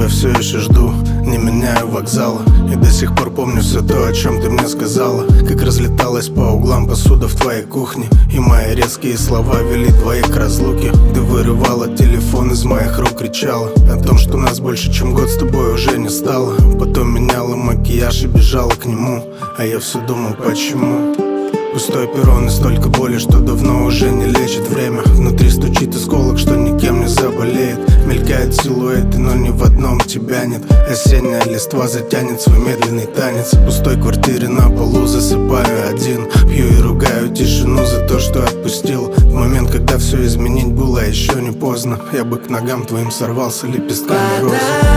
тебя все еще жду, не меняю вокзала. И до сих пор помню все то, о чем ты мне сказала. Как разлеталась по углам посуда в твоей кухне, и мои резкие слова вели твои к разлуке. Ты вырывала телефон из моих рук, кричала о том, что нас больше чем год с тобой уже не стало. Потом меняла макияж и бежала к нему, а я все думал, почему. Пустой перрон и столько боли, что давно уже не лечит время. Внутри стучит осколок, что никем не заболеет. Мелькают силуэты, но ни в одном тебя нет. Осенняя листва затянет свой медленный танец. В пустой квартире на полу засыпаю один. Пью и ругаю тишину за то, что отпустил. В момент, когда все изменить было еще не поздно, я бы к ногам твоим сорвался лепестками роз.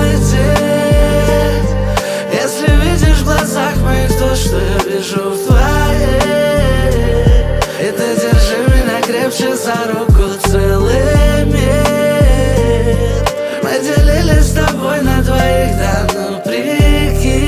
Если видишь в глазах моих то, что я вижу в твоей, и ты держи меня крепче за руку, целый мир. Мы делили с тобой на двоих, да ну прикинь.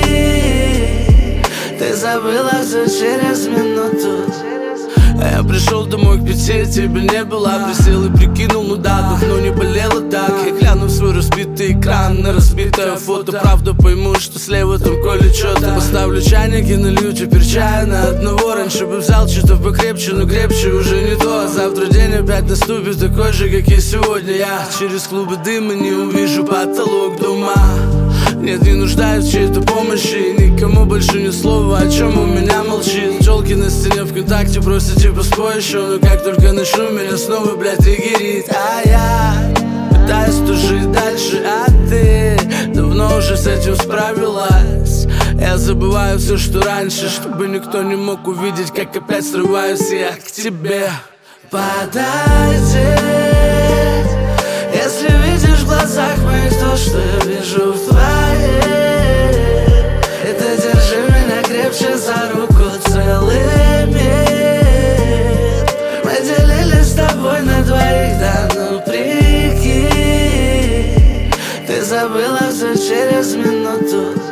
Ты забыла все через минуту. А я пришел домой к 5, тебя не было. Присел и прикинул, ну да, давно не болело так. Я гляну в свой разбитый экран, на разбитое фото. Правда пойму, что слева там что-то. Поставлю чайник и налью теперь чая на одного. Раньше бы взял что-то покрепче, но крепче уже не то. Завтра день опять наступит такой же, как и сегодня. Я через клубы дыма не увижу потолок дома. Нет, не нуждаюсь в чьей-то помощи. Никому больше ни слова, о чем у меня молчит. Челки на стене ВКонтакте просят типа спой еще. Но как только начну, меня снова, блядь, триггерит. А я пытаюсь тужить дальше, а ты давно уже с этим справилась. Я забываю все, что раньше, чтобы никто не мог увидеть, как опять срываюсь я к тебе. Подойди, если видишь в глазах моих то, что я вижу в твоей, и ты держи меня крепче за руку, целый мир. Мы делили с тобой на двоих, да ну прикинь. Ты забыла все через минуту.